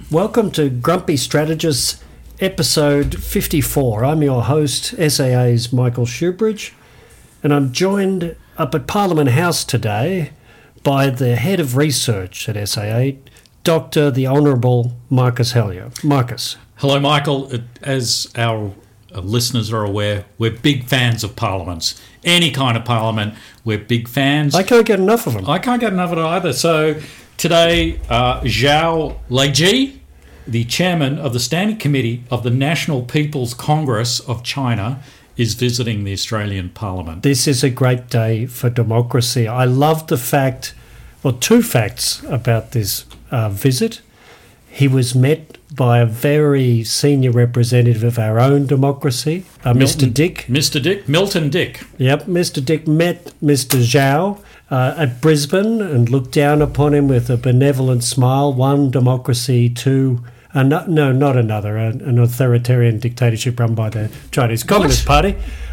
Welcome to Grumpy Strategists, episode 54. I'm your host, SAA's Michael Shoebridge, and I'm joined up at Parliament House today by the head of research at SAA, Dr. the Honourable Marcus Hellyer. Marcus. Hello, Michael. As our listeners are aware, we're big fans of parliaments. Any kind of parliament, we're big fans. I can't get enough of them. I can't get enough of it either. So today, Zhao Leiji, the chairman of the Standing Committee of the National People's Congress of China, is visiting the Australian Parliament. This is a great day for democracy. I love the fact, well, two facts about this visit. He was met by a very senior representative of our own democracy, Mr. Dick. Milton Dick. Yep, Mr. Dick met Mr. Zhao at Brisbane and looked down upon him with a benevolent smile. One democracy, two... no, not another, an authoritarian dictatorship run by the Chinese Communist Party.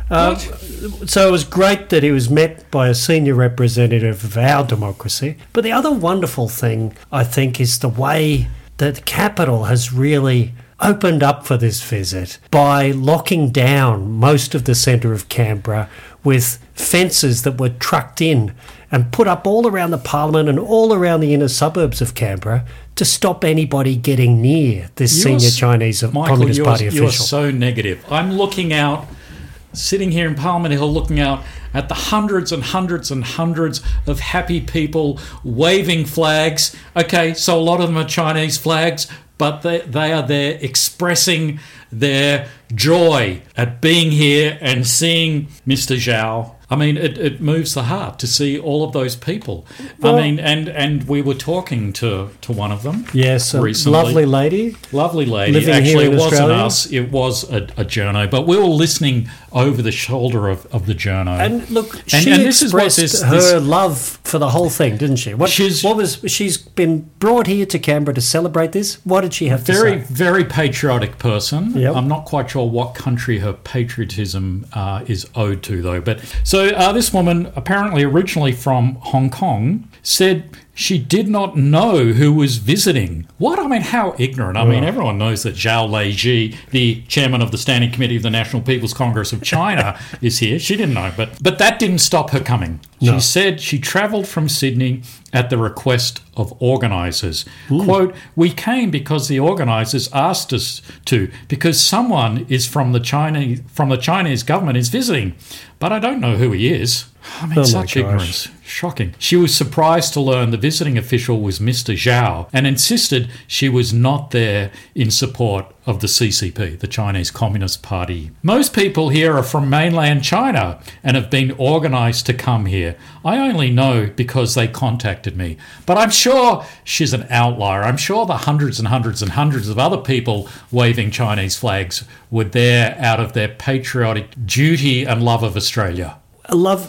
So it was great that he was met by a senior representative of our democracy. But the other wonderful thing, I think, is the way that the capital has really opened up for this visit by locking down most of the centre of Canberra with fences that were trucked in and put up all around the Parliament and all around the inner suburbs of Canberra to stop anybody getting near this senior Chinese Communist Party official. You're so negative. I'm looking out, sitting here in Parliament Hill, looking out at the hundreds and hundreds and hundreds of happy people waving flags. Okay, so a lot of them are Chinese flags, but they are there expressing their joy at being here and seeing Mr. Zhao. I mean, it moves the heart to see all of those people. Well, I mean, and we were talking to one of them. Yes, recently. Lovely lady. Actually, it wasn't us. It was a journo, but we were listening over the shoulder of the journo. And look, she expressed her love for the whole thing, didn't she? She's been brought here to Canberra to celebrate this. What did she have to say? Very patriotic person. Yep. I'm not quite sure what country her patriotism is owed to, though. But so this woman, apparently originally from Hong Kong, said she did not know who was visiting. What? I mean, how ignorant. I mean, everyone knows that Zhao Leiji, the chairman of the Standing Committee of the National People's Congress of China, is here. She didn't know, but that didn't stop her coming. No. She said she travelled from Sydney at the request of organisers. Quote, "We came because the organisers asked us to, because someone is from the Chinese government is visiting, but I don't know who he is." I mean, such ignorance. Shocking. She was surprised to learn the visiting official was Mr. Zhao and insisted she was not there in support of the CCP, the Chinese Communist Party. "Most people here are from mainland China and have been organised to come here. I only know because they contacted me. But I'm sure she's an outlier. I'm sure the hundreds and hundreds and hundreds of other people waving Chinese flags were there out of their patriotic duty and love of Australia." Love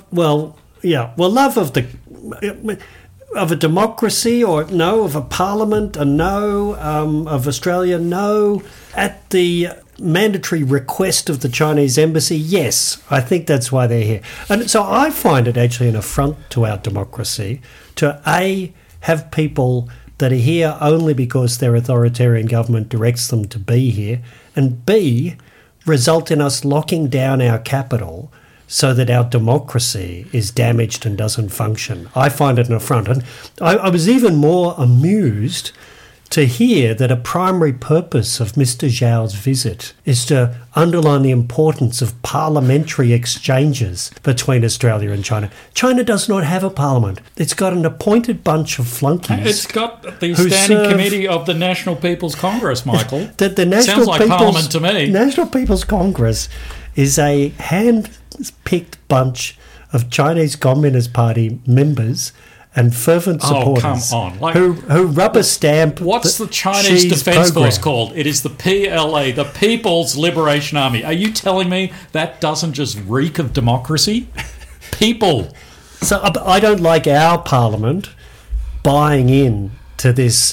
of a democracy, or no, of a parliament, a no, of Australia, no. At the mandatory request of the Chinese embassy, yes, I think that's why they're here. And so I find it actually an affront to our democracy to A, have people that are here only because their authoritarian government directs them to be here, and B, result in us locking down our capital so that our democracy is damaged and doesn't function. I find it an affront. And I was even more amused to hear that a primary purpose of Mr. Zhao's visit is to underline the importance of parliamentary exchanges between Australia and China. China does not have a parliament. It's got an appointed bunch of flunkies. It's got the Standing Committee of the National People's Congress, Michael. Sounds like Parliament to me. National People's Congress is a hand-picked bunch of Chinese Communist Party members and fervent supporters who rubber stamp. What's the Chinese Defence Force called? It is the PLA, the People's Liberation Army. Are you telling me that doesn't just reek of democracy? People. So I don't like our parliament buying in to this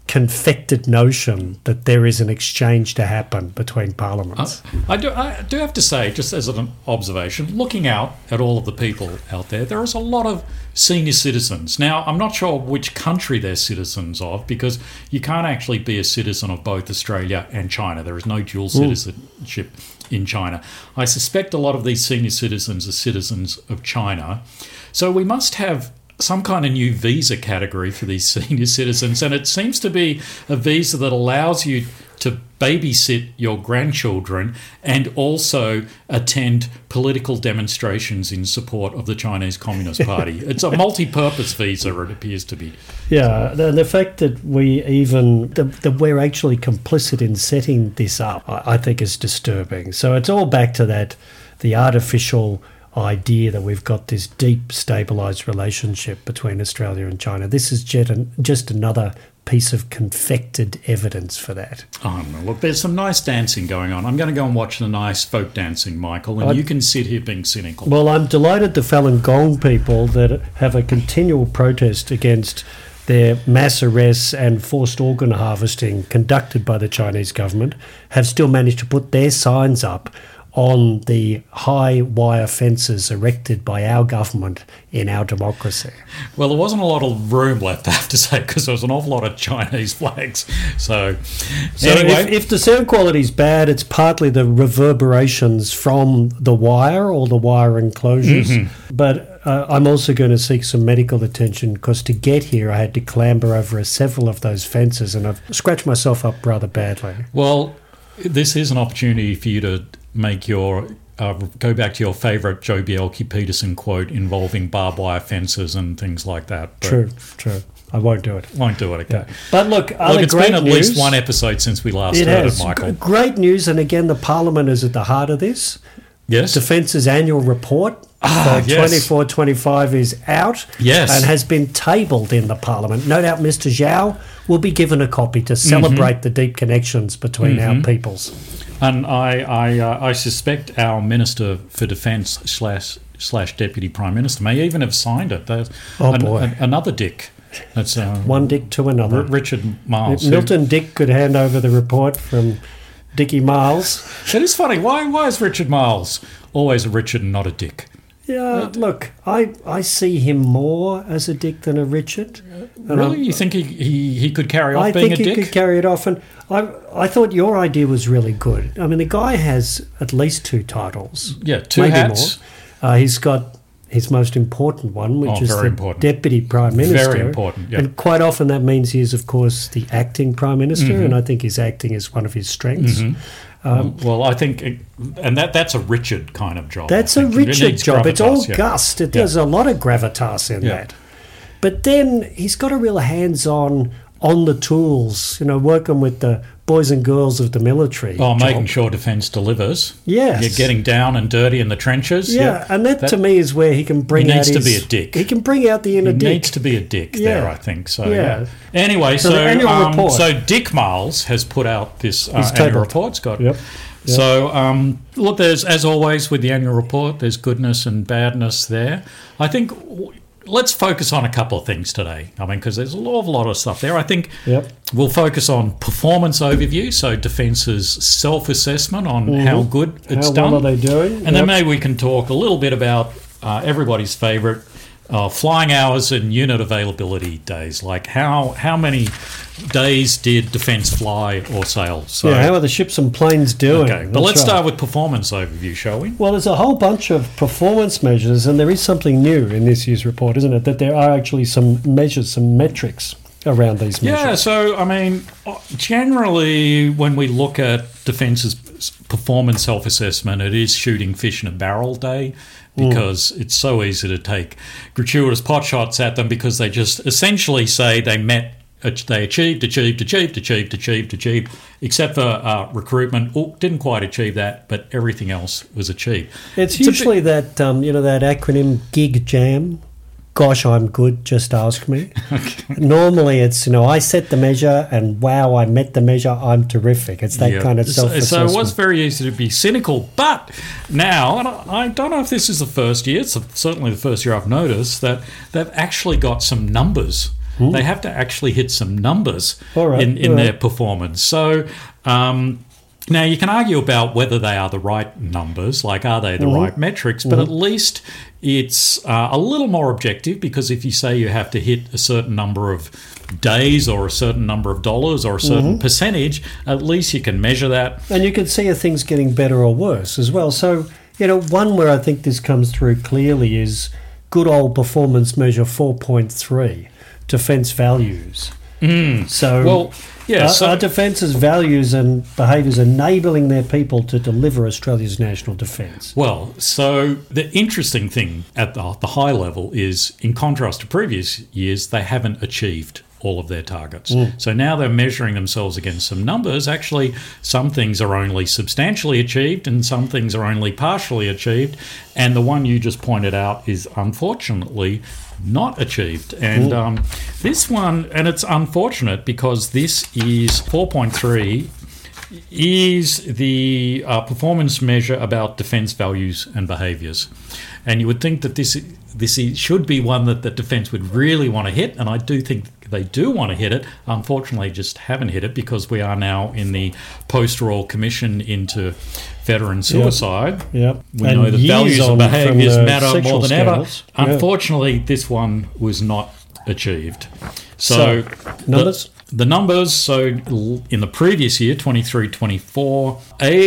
confected notion that there is an exchange to happen between parliaments. I do have to say, just as an observation, looking out at all of the people out there, there is a lot of senior citizens. Now, I'm not sure which country they're citizens of, because you can't actually be a citizen of both Australia and China. There is no dual citizenship in China. I suspect a lot of these senior citizens are citizens of China. So we must have some kind of new visa category for these senior citizens, and it seems to be a visa that allows you to babysit your grandchildren and also attend political demonstrations in support of the Chinese Communist Party. It's a multi-purpose visa, it appears to be. Yeah, the fact that that we're actually complicit in setting this up, I think is disturbing. So it's all back to the artificial idea that we've got this deep, stabilised relationship between Australia and China. This is just another piece of confected evidence for that. Oh, no, look, there's some nice dancing going on. I'm going to go and watch the nice folk dancing, Michael, and you can sit here being cynical. Well, I'm delighted the Falun Gong people that have a continual protest against their mass arrests and forced organ harvesting conducted by the Chinese government have still managed to put their signs up on the high wire fences erected by our government in our democracy. Well, there wasn't a lot of room left, I have to say, because there was an awful lot of Chinese flags. So anyway, if the sound quality is bad, it's partly the reverberations from the wire or the wire enclosures. Mm-hmm. But I'm also going to seek some medical attention, because to get here I had to clamber over several of those fences, and I've scratched myself up rather badly. Well, this is an opportunity for you to make your go back to your favourite Joh Bjelke-Petersen quote involving barbed wire fences and things like that. But true. I won't do it. Won't do it, okay. Yeah. But look, it's been at least one episode since we last heard it, Michael. Great news, and again, the Parliament is at the heart of this. Yes. Defence's annual report for 24-25 is out and has been tabled in the Parliament. No doubt Mr. Zhao will be given a copy to celebrate the deep connections between our peoples. And I suspect our Minister for Defence / Deputy Prime Minister may even have signed it. Another Dick. That's one Dick to another. Richard Marles. Milton Dick could hand over the report from Dickie Marles. It is funny. Why is Richard Marles always a Richard and not a Dick? Yeah, look, I see him more as a Dick than a Richard. Really? You think he could carry off being a Dick? I think he could carry it off. And I thought your idea was really good. I mean, the guy has at least 2 titles. Yeah, 2 hats. More. He's got his most important one, which is the Deputy Prime Minister. Very important, yeah. And quite often that means he is, of course, the acting Prime Minister, and I think his acting is one of his strengths. Well, I think, and that's a Richard kind of job. That's a Richard job. It's all gust. There's a lot of gravitas in that. But then he's got a real hands-on, on the tools, working with the boys and girls of the military. Making sure defence delivers. Yes. You're getting down and dirty in the trenches. Yeah, and that to me is where he can bring out He needs to be a dick. He can bring out the inner dick. He needs to be a dick there, I think. So, yeah. Anyway, so the annual report. So Dick Marles has put out this annual report. It's got... Yep. So, look, there's, as always with the annual report, there's goodness and badness there. I think... Let's focus on a couple of things today. I mean, because there's an awful lot of stuff there. I think we'll focus on performance overview, so Defence's self-assessment on how good it's done. How well are they doing? And then maybe we can talk a little bit about everybody's favourite flying hours and unit availability days. Like how many days did Defence fly or sail? So, how are the ships and planes doing? Okay, but let's start with performance overview, shall we? Well, there's a whole bunch of performance measures, and there is something new in this year's report, isn't it? That there are actually some measures, some metrics around these measures. Yeah, so, I mean, generally when we look at Defence's performance self-assessment, it is shooting fish in a barrel day, because it's so easy to take gratuitous pot shots at them, because they just essentially say they achieved, except for recruitment. Didn't quite achieve that, but everything else was achieved. It's usually that that acronym GIG JAM. Gosh, I'm good, just ask me. Okay. Normally it's, I set the measure and wow, I met the measure, I'm terrific. It's that kind of self-assessment. So it was very easy to be cynical. But now, and I don't know if this is the first year, it's certainly the first year I've noticed, that they've actually got some numbers they have to actually hit some numbers All right, in their performance. So now you can argue about whether they are the right numbers, like are they the right metrics, but at least it's a little more objective, because if you say you have to hit a certain number of days or a certain number of dollars or a certain percentage, at least you can measure that. And you can see if things getting better or worse as well. So, one where I think this comes through clearly is good old performance measure 4.3, defence values. So, Well, yeah, are defence's values and behaviours enabling their people to deliver Australia's national defence? Well, so the interesting thing at the high level is, in contrast to previous years, they haven't achieved all of their targets. So now they're measuring themselves against some numbers. Actually, some things are only substantially achieved and some things are only partially achieved. And the one you just pointed out is unfortunately not achieved. And this one, and it's unfortunate because this is 4.3, is the performance measure about defence values and behaviours. And you would think that this should be one that the defence would really want to hit, and I do think they do want to hit it. Unfortunately, just haven't hit it because we are now in the post-Royal Commission into veteran suicide. Yep. We And know the years values and on behaviours from the matter more sexual than ever. scandals. Yeah. Unfortunately, this one was not achieved. So numbers? The numbers, so in the previous year, 23-24,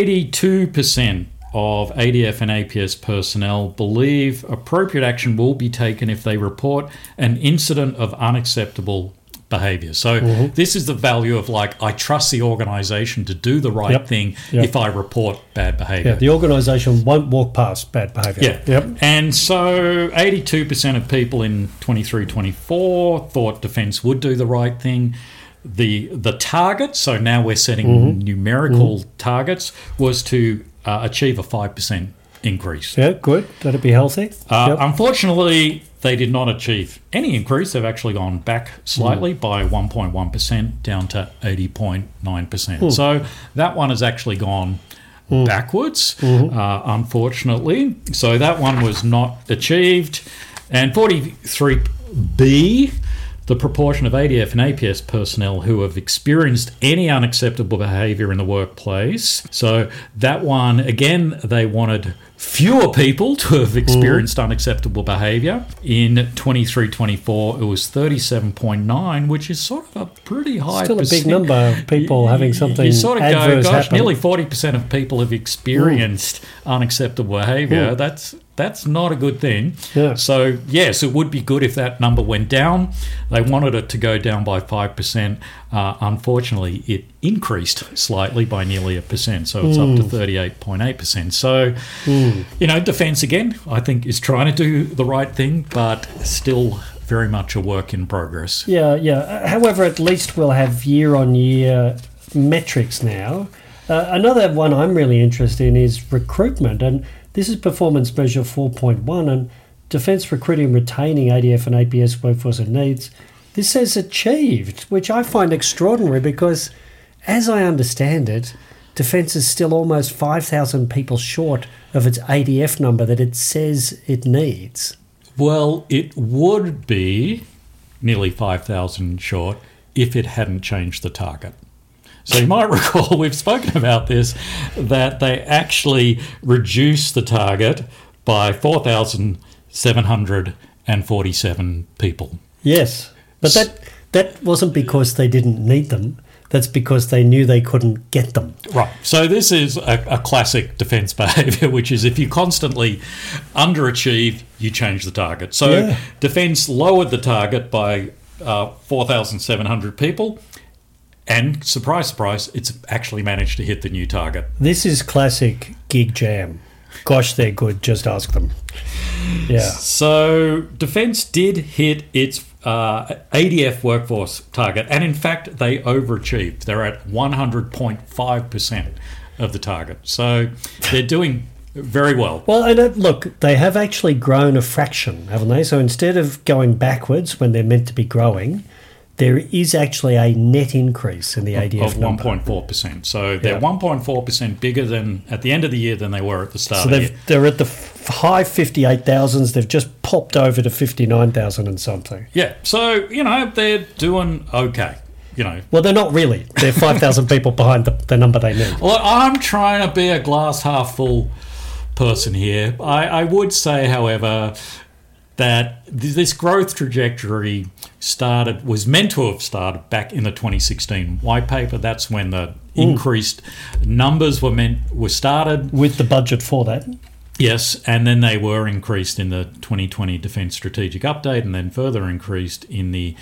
82% of ADF and APS personnel believe appropriate action will be taken if they report an incident of unacceptable behaviour. So this is the value of, like, I trust the organisation to do the right thing if I report bad behaviour. Yeah, the organisation won't walk past bad behaviour. Yeah. And so 82% of people in 23-24 thought defence would do the right thing. The target, so now we're setting numerical targets, was to achieve a 5% increase. Yeah, good. That'd be healthy. Unfortunately, they did not achieve any increase. They've actually gone back slightly by 1.1% down to 80.9%. So that one has actually gone backwards, unfortunately. So that one was not achieved. And 43B, the proportion of ADF and APS personnel who have experienced any unacceptable behaviour in the workplace. So that one, again, they wanted fewer people to have experienced unacceptable behaviour. In 23-24, it was 37.9, which is sort of a pretty high Still a big number of people having something you sort of adverse go, gosh, happen. nearly 40% of people have experienced unacceptable behaviour. That's not a good thing. Yeah. So, yes, it would be good if that number went down. They wanted it to go down by 5%. Unfortunately, it increased slightly by nearly 1%, so it's up to 38.8%. So, defence, again, I think is trying to do the right thing, but still very much a work in progress. Yeah. However, at least we'll have year-on-year metrics now. Another one I'm really interested in is recruitment, and this is performance measure 4.1, and defence recruiting and retaining ADF and APS workforce and needs. This says achieved, which I find extraordinary because, as I understand it, defence is still almost 5,000 people short of its ADF number that it says it needs. Well, it would be nearly 5,000 short if it hadn't changed the target. So you might recall, we've spoken about this, that they actually reduced the target by 4,747 people. Yes, but that wasn't because they didn't need them. That's because they knew they couldn't get them. Right. So this is a classic defence behaviour, which is if you constantly underachieve, you change the target. So defence lowered the target by 4,700 people. And surprise, surprise, it's actually managed to hit the new target. This is classic gig jam. Gosh, they're good. Just ask them. Yeah. So defence did hit its ADF workforce target. And in fact, they overachieved. They're at 100.5% of the target. So they're doing very well. Well, and look, they have actually grown a fraction, haven't they? So instead of going backwards when they're meant to be growing, there is actually a net increase in the ADF of number. 1.4%. So they're 1.4% bigger than at the end of the year than they were at the start So of the year. they're at the high 58,000s. They've just popped over to 59,000 and something. Yeah, so, they're doing okay. Well, they're not really. They're 5,000 people behind the number they need. Well, I'm trying to be a glass half full person here. I would say, however, that this growth trajectory was meant to have started back in the 2016 white paper. That's when the increased numbers were started. With the budget for that. Yes, and then they were increased in the 2020 Defence Strategic Update and then further increased in the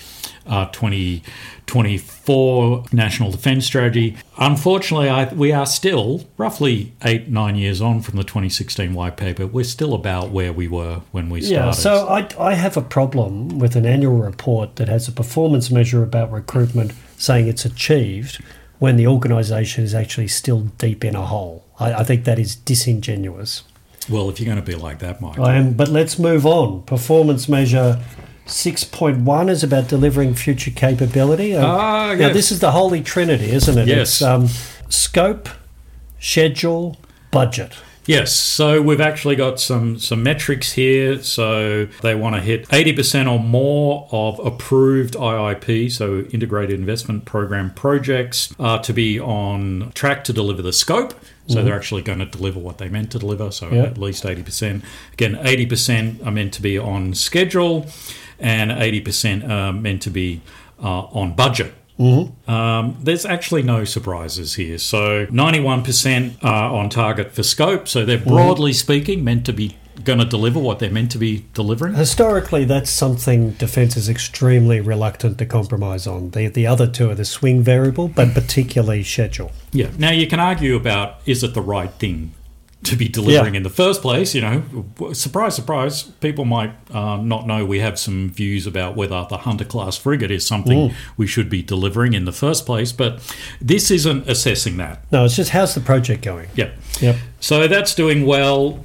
2024 National Defence Strategy. Unfortunately, we are still roughly 8-9 years on from the 2016 White Paper. We're still about where we were when we started. Yeah, so I have a problem with an annual report that has a performance measure about recruitment saying it's achieved when the organisation is actually still deep in a hole. I think that is disingenuous. Well, if you're going to be like that, Mike. But let's move on. Performance measure 6.1 is about delivering future capability. Yes. Now, this is the holy trinity, isn't it? Yes. It's scope, schedule, budget. Yes, so we've actually got some metrics here. So they want to hit 80% or more of approved IIP, so Integrated Investment Program projects, to be on track to deliver the scope. So they're actually going to deliver what they meant to deliver, so at least 80%. Again, 80% are meant to be on schedule and 80% are meant to be on budget. There's actually no surprises here. So 91% are on target for scope. So they're broadly speaking meant to be going to deliver what they're meant to be delivering. Historically, that's something Defence is extremely reluctant to compromise on. The other two are the swing variable, but particularly schedule. Yeah. Now you can argue about, is it the right thing to be delivering in the first place? Surprise, surprise, people might not know we have some views about whether the Hunter-class frigate is something we should be delivering in the first place, but this isn't assessing that. No, it's just how's the project going? Yep. So that's doing well.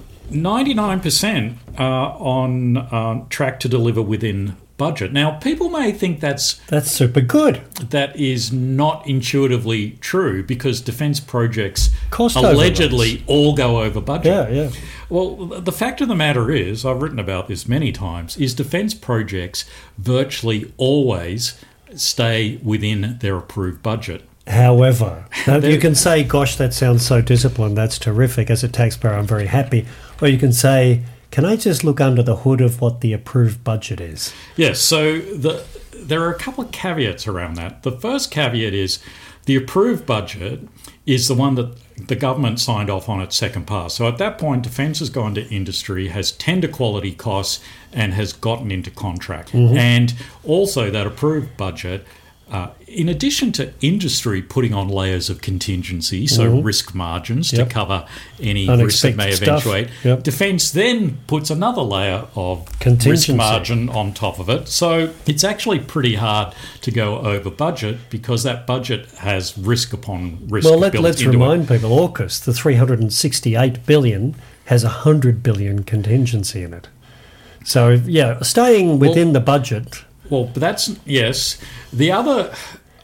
99% are on track to deliver within budget. Now, people may think that's super good. That is not intuitively true because defence projects Cost allegedly overruns. all go over budget. Yeah. Well, the fact of the matter is, I've written about this many times, is defence projects virtually always stay within their approved budget. However, you can say, gosh, that sounds so disciplined, that's terrific. As a taxpayer, I'm very happy. Or you can say, can I just look under the hood of what the approved budget is? Yes, so there are a couple of caveats around that. The first caveat is the approved budget is the one that the government signed off on its second pass. So at that point, Defence has gone to industry, has tender quality costs, and has gotten into contract. And also that approved budget, in addition to industry putting on layers of contingency, so risk margins to cover any risk that may eventuate, Defence then puts another layer of risk margin on top of it. So it's actually pretty hard to go over budget because that budget has risk upon risk. Well, let's remind people, AUKUS, the $368 billion, has $100 billion contingency in it. So, staying within the budget... Well, that's, yes. The other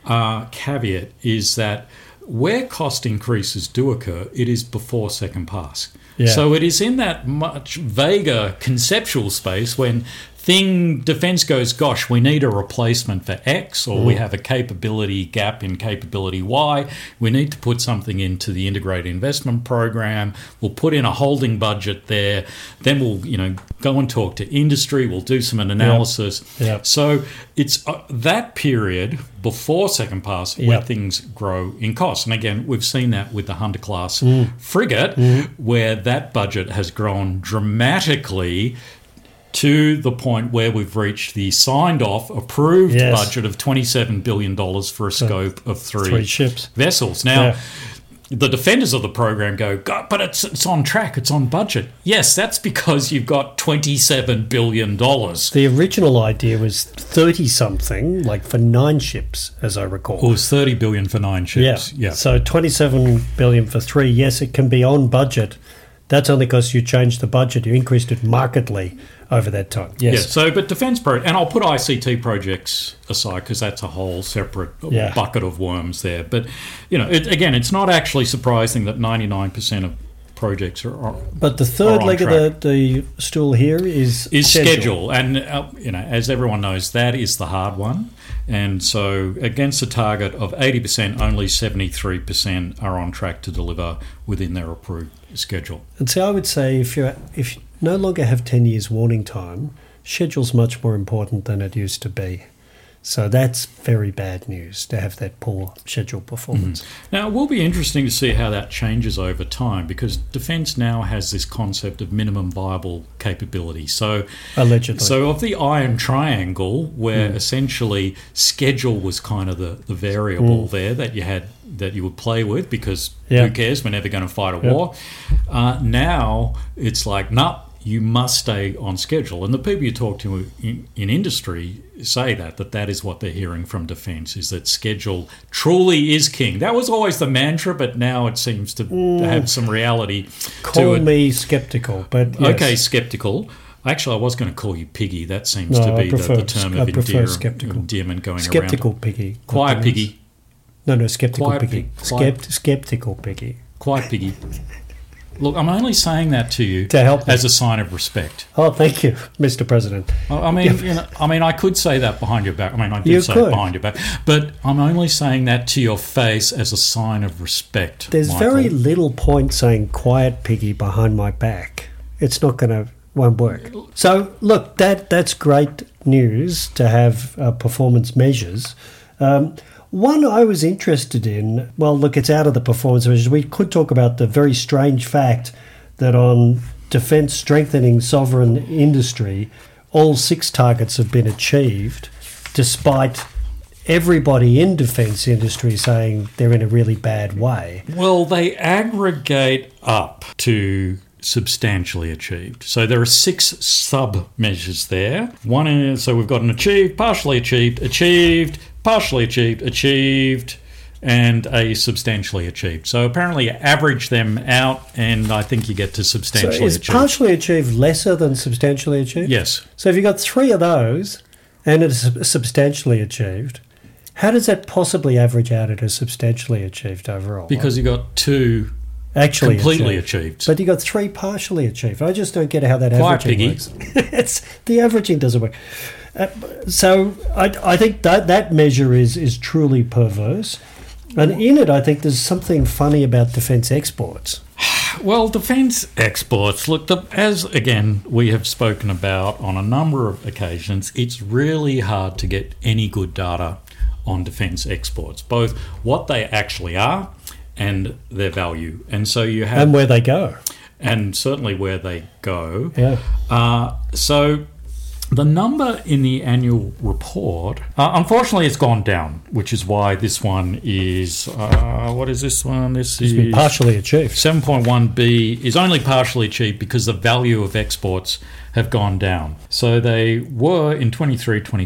caveat is that where cost increases do occur, it is before second pass. Yeah. So it is in that much vaguer conceptual space when Defence goes, gosh, we need a replacement for X, or we have a capability gap in capability Y. We need to put something into the Integrated Investment Program. We'll put in a holding budget there. Then we'll, go and talk to industry. We'll do some analysis. Yep. So it's that period before second pass where things grow in cost. And again, we've seen that with the Hunter-class frigate, where that budget has grown dramatically to the point where we've reached the signed-off, approved budget of $27 billion for a scope of three ships. Vessels. Now, the defenders of the program go, God, but it's on track, it's on budget. Yes, that's because you've got $27 billion. The original idea was 30-something, like for 9 ships, as I recall. It was $30 billion for 9 ships. Yeah. So $27 billion for 3. Yes, it can be on budget. That's only because you changed the budget. You increased it markedly over that time. Yes. Yeah, so, but defence and I'll put ICT projects aside because that's a whole separate bucket of worms there. But, it's not actually surprising that 99% of projects are But the third on leg track. of the stool here is schedule. And, as everyone knows, that is the hard one. And so against a target of 80%, only 73% are on track to deliver within their approved schedule. And so I would say if you no longer have 10 years warning time, schedule's much more important than it used to be. So that's very bad news to have that poor schedule performance. Now, it will be interesting to see how that changes over time, because Defence now has this concept of minimum viable capability. So, Allegedly. So of the iron triangle, where essentially schedule was kind of the variable there that you would play with, because who cares? We're never going to fight a war. Now it's like, nah, you must stay on schedule. And the people you talk to in industry say that is what they're hearing from Defence, is that schedule truly is king. That was always the mantra, but now it seems to have some reality to it. Call me sceptical, but yes. Okay, sceptical. Actually, I was going to call you piggy. That seems to be the term of endearment going skeptical around. Piggy. Quiet piggy. No, skeptical Quiet piggy. Skeptical piggy. Quiet piggy. Look, I'm only saying that to you to help as a sign of respect. Oh, thank you, Mr. President. I mean, I could say that behind your back. I mean, I did say it behind your back, but I'm only saying that to your face as a sign of respect. There's Michael. very little point saying "quiet piggy" behind my back. It's not won't work. So, look, that's great news to have performance measures. One I was interested in, well, look, it's out of the performance measures. We could talk about the very strange fact that on defence strengthening sovereign industry, all 6 targets have been achieved, despite everybody in defence industry saying they're in a really bad way. Well, they aggregate up to substantially achieved. So there are 6 sub-measures there. One is, so we've got an achieved, partially achieved, partially achieved, and a substantially achieved. So apparently you average them out, and I think you get to substantially achieved. So is partially achieved lesser than substantially achieved? Yes. So if you've got 3 of those, and it's substantially achieved, how does that possibly average out at a substantially achieved overall? Because you got 2 actually completely achieved. But you got 3 partially achieved. I just don't get how that averaging works. The averaging doesn't work. So I think that measure is truly perverse. And in it, I think there's something funny about defence exports. Well, defence exports, look, as again we have spoken about on a number of occasions, it's really hard to get any good data on defence exports, both what they actually are and their value. And so you have... And where they go. And certainly where they go. Yeah. So the number in the annual report, unfortunately, it's gone down, which is why this one is, what is this one? This is partially achieved. 7.1b is only partially achieved because the value of exports have gone down. So they were in 23-24,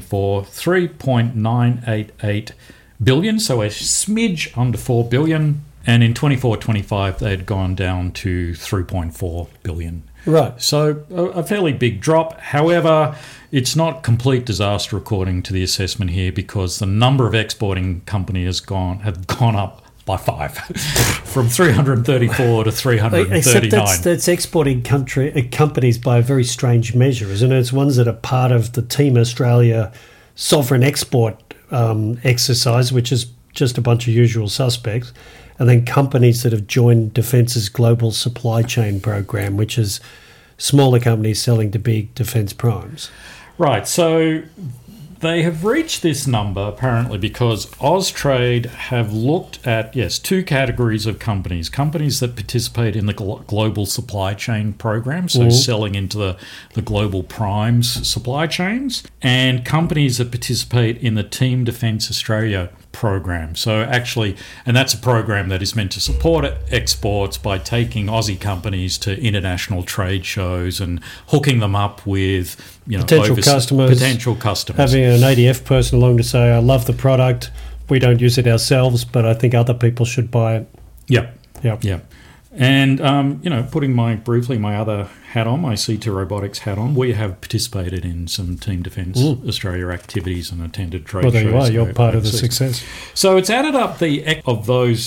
3.988 billion, so a smidge under 4 billion. And in 24-25, they had gone down to 3.4 billion. Right. So a fairly big drop. However, it's not complete disaster according to the assessment here, because the number of exporting companies have gone up by 5, from 334 to 339. Except that's exporting companies by a very strange measure, isn't it? It's ones that are part of the Team Australia sovereign export exercise, which is just a bunch of usual suspects. And then companies that have joined Defence's global supply chain program, which is smaller companies selling to big defence primes. Right, so they have reached this number apparently because Austrade have looked at, 2 categories of companies. Companies that participate in the global supply chain program, so selling into the global primes supply chains, and companies that participate in the Team Defence Australia program. So actually, and that's a program that is meant to support exports by taking Aussie companies to international trade shows and hooking them up with potential customers, having an ADF person along to say, I love the product, we don't use it ourselves, but I think other people should buy it. Yep. And, putting my other hat on, my C2 Robotics hat on, we have participated in some Team Defence Australia activities and attended trade shows. Well, there you are. You're part of the success. So it's added up of those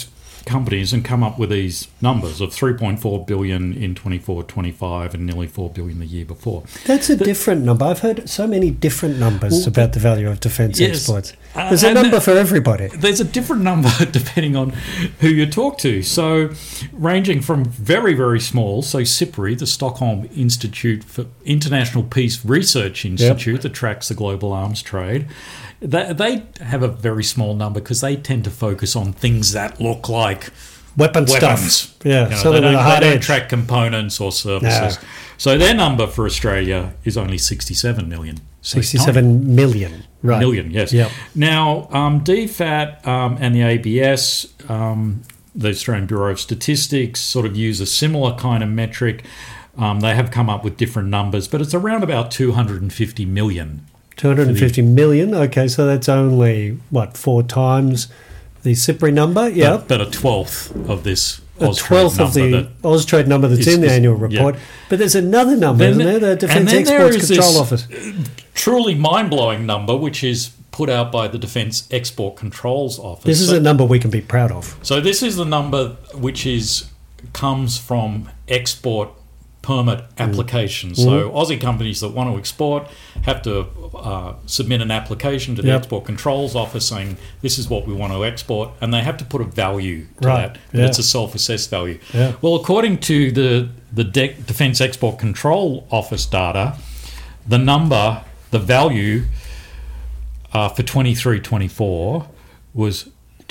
companies and come up with these numbers of 3.4 billion in 24-25 and nearly 4 billion the year before. That's a different number. I've heard so many different numbers about the value of defence exports. There's a number for everybody. There's a different number depending on who you talk to. So ranging from very, very small, so SIPRI, the Stockholm Institute for International Peace Research Institute that tracks the global arms trade, they have a very small number because they tend to focus on things that look like weapons. Stuff. Yeah, so they don't track components or services. No. So their number for Australia is only 67 million. 67 million. Right. Million, yes. Yep. Now, DFAT and the ABS, the Australian Bureau of Statistics, sort of use a similar kind of metric. They have come up with different numbers, but it's around about 250 million. 250 million. Okay, so that's only, 4 times the SIPRI number? Yeah. But a 12th of this a 12th of the Austrade number that's in the annual report. Yeah. But there's another number, isn't there? The Defence Exports Control Office. Truly mind-blowing number, which is put out by the Defence Export Controls Office. This is a number we can be proud of. So this is the number which comes from export permit applications. So Aussie companies that want to export have to submit an application to the Export Controls Office saying this is what we want to export, and they have to put a value to that. But it's a self-assessed value. Yeah. Well, according to the Defence Export Control Office data, the value for 23-24 was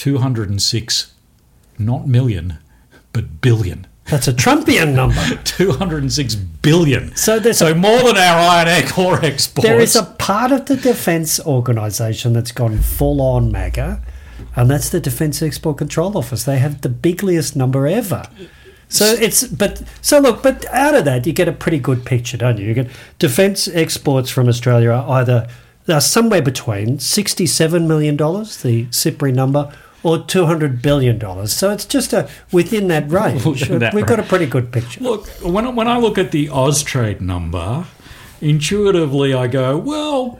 206, not million, but billion. That's a Trumpian number. 206 billion. So more than our iron ore exports. There is a part of the defence organisation that's gone full on MAGA, and that's the Defence Export Control Office. They have the bigliest number ever. But out of that you get a pretty good picture, don't you? You get defence exports from Australia are somewhere between $67 million, the SIPRI number, or $200 billion. So it's just within that range. We've got a pretty good picture. Look, when I look at the Austrade number, intuitively I go, well,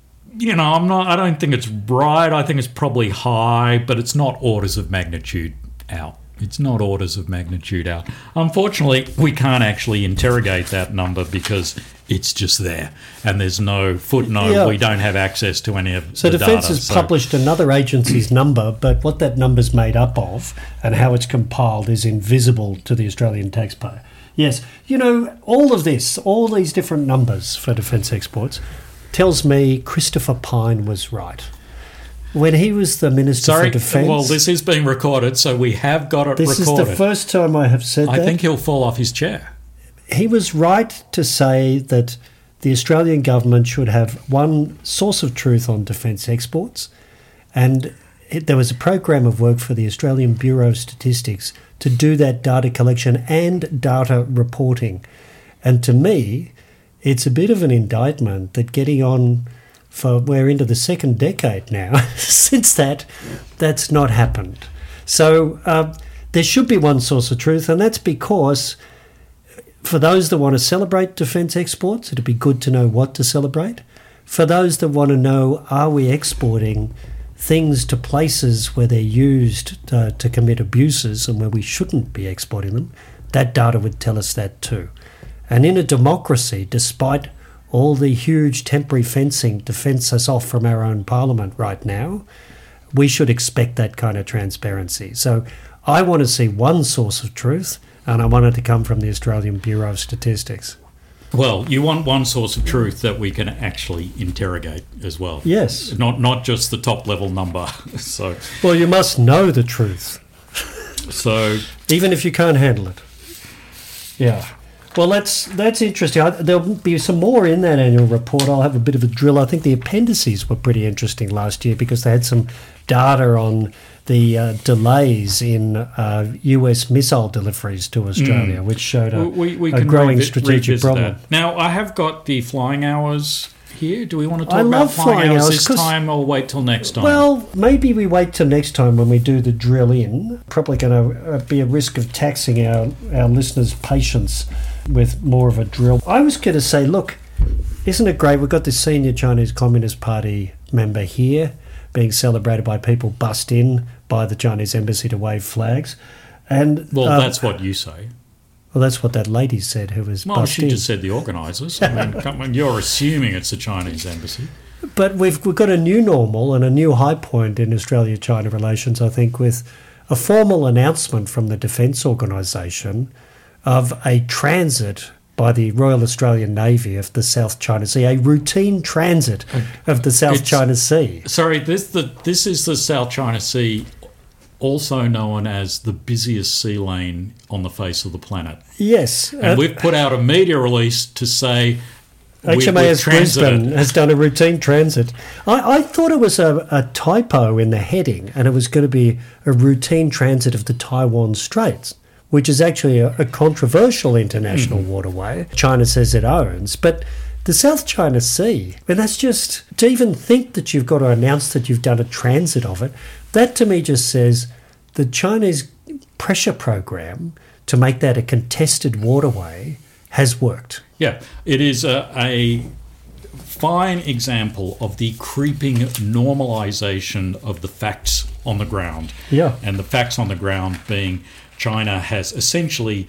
I don't think it's right. I think it's probably high, but it's not orders of magnitude out. It's not orders of magnitude out. Unfortunately, we can't actually interrogate that number because it's just there, and there's no footnote. Yeah. We don't have access to any of the data. So Defence has published another agency's number, but what that number's made up of and how it's compiled is invisible to the Australian taxpayer. Yes, all of this, all these different numbers for defence exports, tells me Christopher Pyne was right. When he was the Minister for Defence... Well, this is being recorded, so we have got it recorded. This is the first time I have said that. I think he'll fall off his chair. He was right to say that the Australian government should have one source of truth on defence exports, and there was a program of work for the Australian Bureau of Statistics to do that data collection and data reporting. And to me, it's a bit of an indictment that getting on... we're into the second decade now since that's not happened. So there should be one source of truth, and that's because for those that want to celebrate defence exports, it'd be good to know what to celebrate. For those that want to know, are we exporting things to places where they're used to commit abuses and where we shouldn't be exporting them, that data would tell us that too. And in a democracy, despite all the huge temporary fencing to fence us off from our own parliament right now, we should expect that kind of transparency. So I want to see one source of truth, and I want it to come from the Australian Bureau of Statistics. Well, you want one source of truth that we can actually interrogate as well. Yes. Not just the top-level number. So. Well, you must know the truth. So. Even if you can't handle it. Yeah. Well, that's interesting. There'll be some more in that annual report. I'll have a bit of a drill. I think the appendices were pretty interesting last year because they had some data on the delays in US missile deliveries to Australia, which showed a growing strategic problem. That. Now, I have got the flying hours here. Do we want to talk about flying hours this time or wait till next time? Well, maybe we wait till next time when we do the drill in. Probably going to be a risk of taxing our listeners' patience with more of a drill. I was going to say, look, isn't it great? We've got this senior Chinese Communist Party member here. being celebrated by people bussed in by the Chinese embassy to wave flags. And that's what you say. Well, that's what that lady said who was bussed she in. just said the organisers. I mean, come on, you're assuming it's the Chinese embassy. But we've got a new normal and a new high point in Australia-China relations, I think, with a formal announcement from the Defence Organisation of a transit by the Royal Australian Navy of the South China Sea, a routine transit of the South China Sea. Sorry, this is the South China Sea, also known as the busiest sea lane on the face of the planet. Yes. And we've put out a media release to say HMAS Brisbane has done a routine transit. I thought it was a typo in the heading, and it was going to be a routine transit of the Taiwan Straits, which is actually a controversial international waterway China says it owns. But the South China Sea, and that's just, to even think that you've got to announce that you've done a transit of it, that to me just says the Chinese pressure program to make that a contested waterway has worked. Yeah, it is a fine example of the creeping normalisation of the facts on the ground. Yeah. And the facts on the ground being China has essentially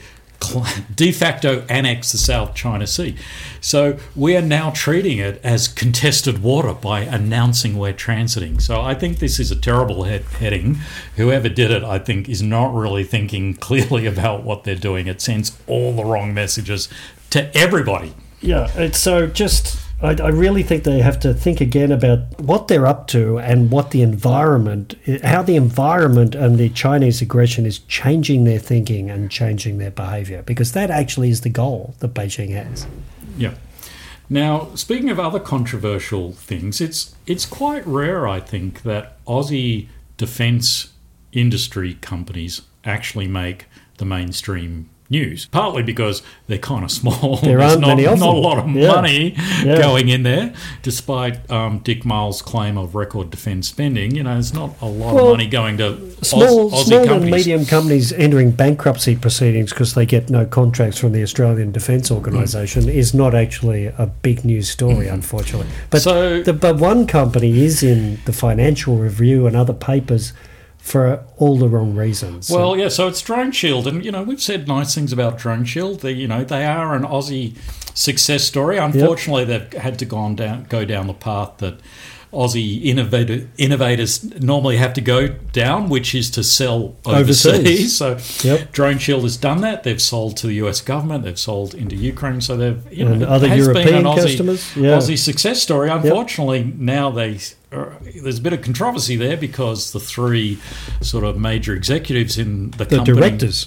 de facto annexed the South China Sea. So we are now treating it as contested water by announcing we're transiting. So I think this is a terrible heading. Whoever did it, I think, is not really thinking clearly about what they're doing. It sends all the wrong messages to everybody. Yeah, it's so just... I really think they have to think again about what they're up to and what the environment, how the environment and the Chinese aggression is changing their thinking and changing their behaviour, because that actually is the goal that Beijing has. Yeah. Now, speaking of other controversial things, it's quite rare, I think, that Aussie defence industry companies actually make the mainstream news, partly because they're kind of small. There's not a lot of money going in there, despite Dick Miles' claim of record defence spending. You know, there's not a lot of money going to small Aussie companies. And medium companies entering bankruptcy proceedings because they get no contracts from the Australian Defence Organisation is not actually a big news story, unfortunately. But but one company is in the Financial Review and other papers for all the wrong reasons. Well, yeah, so it's Drone Shield, and, you know, we've said nice things about Drone Shield. They are an Aussie success story. Unfortunately, they've had to go down the path that Aussie innovators normally have to go down, which is to sell overseas. So Drone Shield has done that. They've sold to the US government. They've sold into Ukraine. So they've, and other European customers. Aussie success story. Unfortunately, now there's a bit of controversy there because the three sort of major executives in the company, directors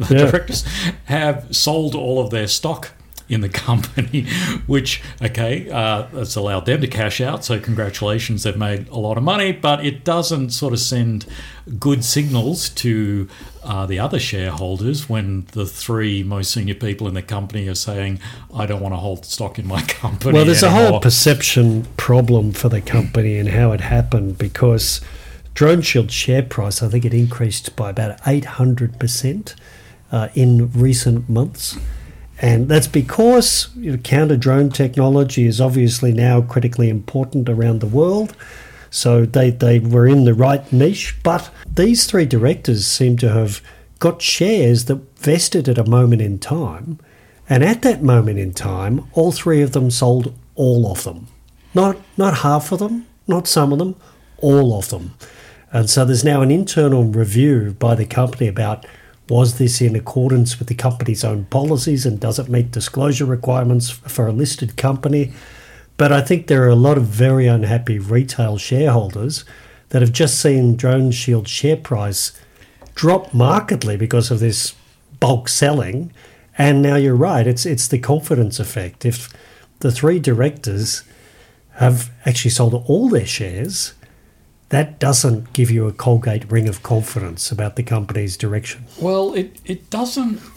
have sold all of their stock in the company, which, that's allowed them to cash out. So congratulations, they've made a lot of money, but it doesn't sort of send good signals to the other shareholders when the three most senior people in the company are saying, I don't want to hold stock in my company. Well, there's anymore. a whole perception problem for the company and how it happened, because Drone Shield's share price, I think it increased by about 800% in recent months. And that's because counter-drone technology is obviously now critically important around the world. So they were in the right niche. But these three directors seem to have got shares that vested at a moment in time. And at that moment in time, all three of them sold all of them. Not half of them, not some of them, all of them. And so there's now an internal review by the company about, was this in accordance with the company's own policies and does it meet disclosure requirements for a listed company? But I think there are a lot of very unhappy retail shareholders that have just seen Drone Shield share price drop markedly because of this bulk selling. And now you're right, it's the confidence effect. If the three directors have actually sold all their shares, that doesn't give you a Colgate ring of confidence about the company's direction. Well, it doesn't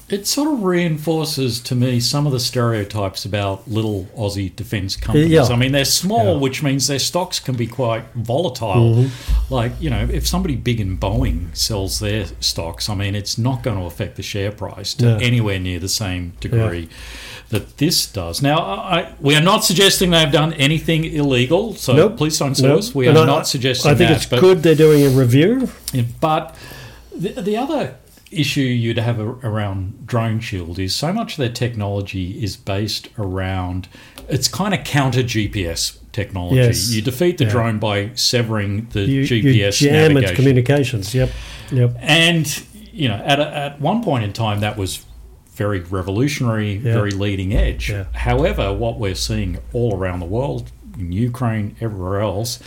It sort of reinforces to me some of the stereotypes about little Aussie defence companies. Yeah. I mean, they're small, Yeah. which means their stocks can be quite volatile. Like, you know, if somebody big in Boeing sells their stocks, I mean, it's not going to affect the share price to anywhere near the same degree that this does. Now, we are not suggesting they've done anything illegal, so please don't sue us. We are not suggesting that. I think it's good they're doing a review. But the other issue you'd have around Drone Shield is so much of their technology is based around, it's kind of counter GPS technology. Yes. You defeat the drone by severing the GPS you jam navigation. its communications. Yep. And, you know, at one point in time that was very revolutionary, very leading edge. Yeah. However, what we're seeing all around the world, in Ukraine, everywhere else,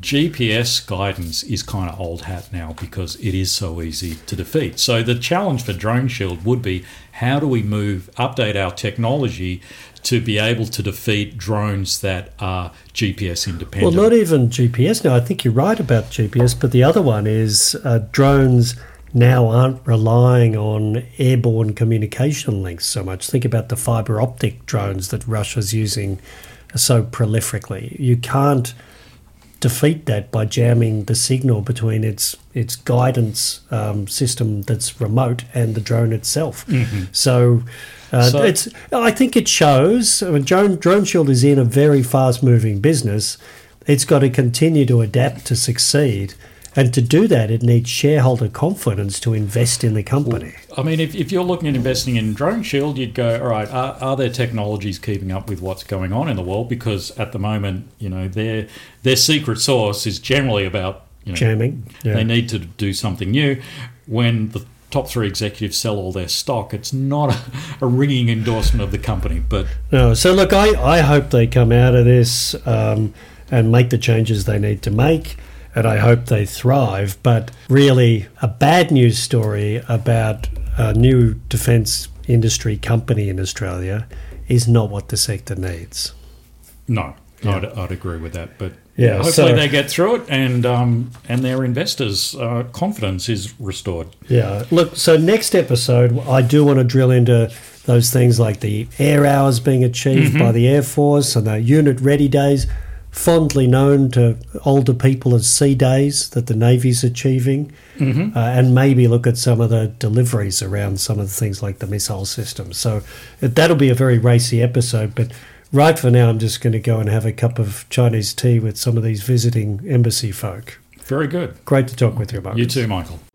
GPS guidance is kind of old hat now because it is so easy to defeat. So the challenge for Drone Shield would be, how do we update our technology to be able to defeat drones that are GPS independent? Well, not even GPS now. I think you're right about GPS, but the other one is drones now aren't relying on airborne communication links so much. Think about the fibre optic drones that Russia's using so prolifically. You can't defeat that by jamming the signal between its guidance system that's remote and the drone itself. So it's. I think it shows. I mean, Drone Shield is in a very fast-moving business. It's got to continue to adapt to succeed. And to do that, it needs shareholder confidence to invest in the company. I mean, if you're looking at investing in Drone Shield, you'd go, all right, are their technologies keeping up with what's going on in the world? Because at the moment, you know, their secret sauce is generally about, you know, jamming. Yeah. They need to do something new. When the top three executives sell all their stock, it's not a ringing endorsement of the company. But no. So look, I hope they come out of this and make the changes they need to make. And I hope they thrive. But really, a bad news story about a new defence industry company in Australia is not what the sector needs. No, I'd agree with that. But hopefully they get through it and their investors' confidence is restored. Yeah. Look, so next episode, I do want to drill into those things like the air hours being achieved by the Air Force and the unit ready days, fondly known to older people as sea days that the Navy's achieving, and maybe look at some of the deliveries around some of the things like the missile system. So that'll be a very racy episode, but right for now I'm just going to go and have a cup of Chinese tea with some of these visiting embassy folk. Very good. Great to talk with you, Marcus. You too, Michael.